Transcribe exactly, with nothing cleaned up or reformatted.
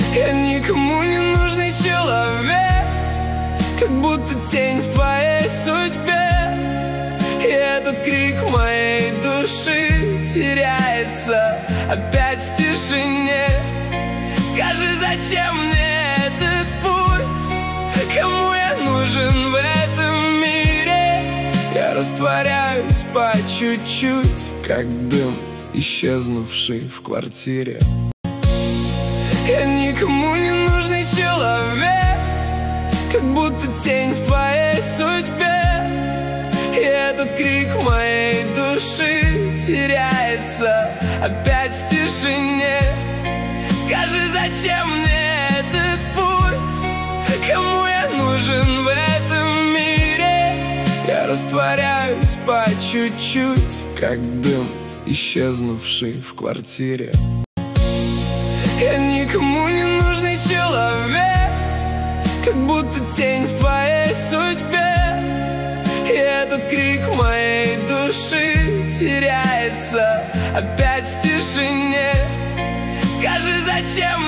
Я никому не нужный человек, как будто тень в твоей судьбе. И этот крик моей души теряется опять в тишине. Скажи, зачем мне этот путь? Кому я нужен в этом мире? Я растворяюсь по чуть-чуть, как дым, исчезнувший в квартире. Я никому не нужный человек, как будто тень в твоей судьбе. И этот крик моей души теряется опять в тишине. Скажи, зачем мне этот путь? Кому я нужен в этом мире? Я растворяюсь по чуть-чуть, как дым, исчезнувший в квартире. Я никому не нужный человек, как будто тень в твоей судьбе. И этот крик моей души теряется опять в тишине. Скажи, зачем